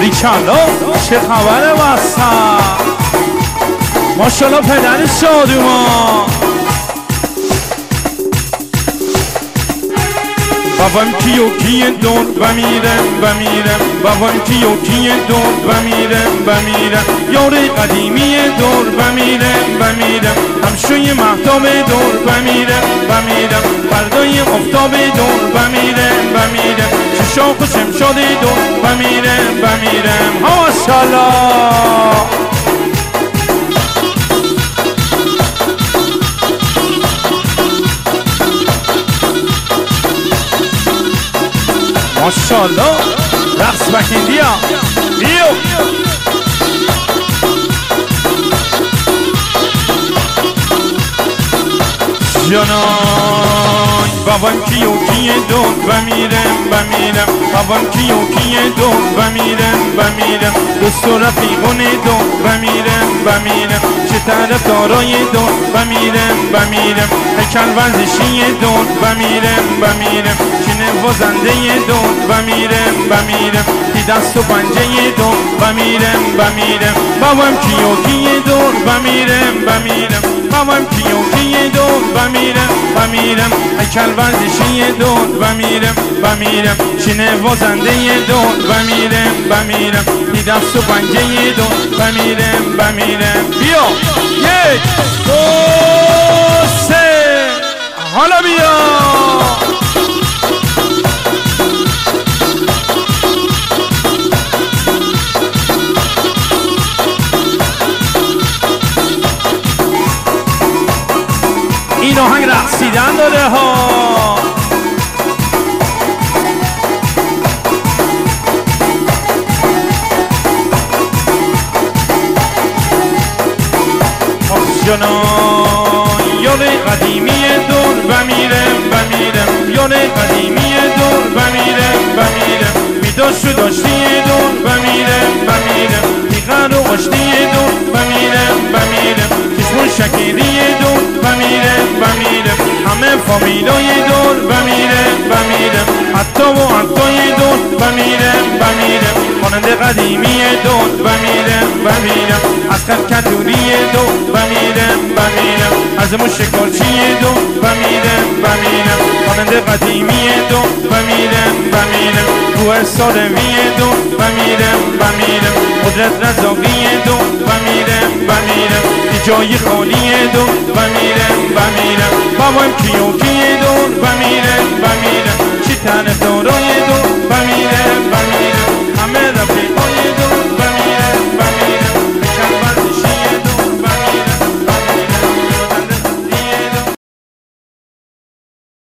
باریکلا چه خبره واسه ماشالله پدر شادوما بابام کیو کیه دور و میرم بابام کیو کیه دور و میرم یار قدیمی دور و میرم همشوی مهتاب دور و میرم فردای افتاب دور و میرم ششاق و شمشاد دور و میرم ماشالله ماشالله رقص بکندی ها بیو جانان بابام کیو کیه دور و میرم بابام کیو کیه دور و میرم دوست و رفیقونه دور و میرم چه طرف دارای دور و میرم هیکل ورزشی دور و میرم چه نوازنده دور و میرم تی دست و پنجه دور و میرم بابام کیو کیه دور و میرم بابام کیو کیه دور و میرم هیکل ورزشی دور و میرم چه نوازنده دور و میرم تی دست و پنجه دور و میرم بیا یک دو سه حالا بیا این آهنگ رقصیدن داره ها جانان یار قدیمی دور و میرم یار قدیمی دور و میرم میداشو داشتی دور و میرم بیغر و آشتی دور و میرم چشمون شکیری دور و میرم همه فامیلای دور و میرم حتی و حتی دور و میرم خواننده قدیمی دور و میرم از کدوری دور و میرم از موشکارچی دور و میرم خواننده قدیمی دور و میرم روح سالمی دور و میرم قدرت رزاقی دور و میرم جای خالی دور و میرم بابام کیو کیه دور و میرم چی طرف دارای دور و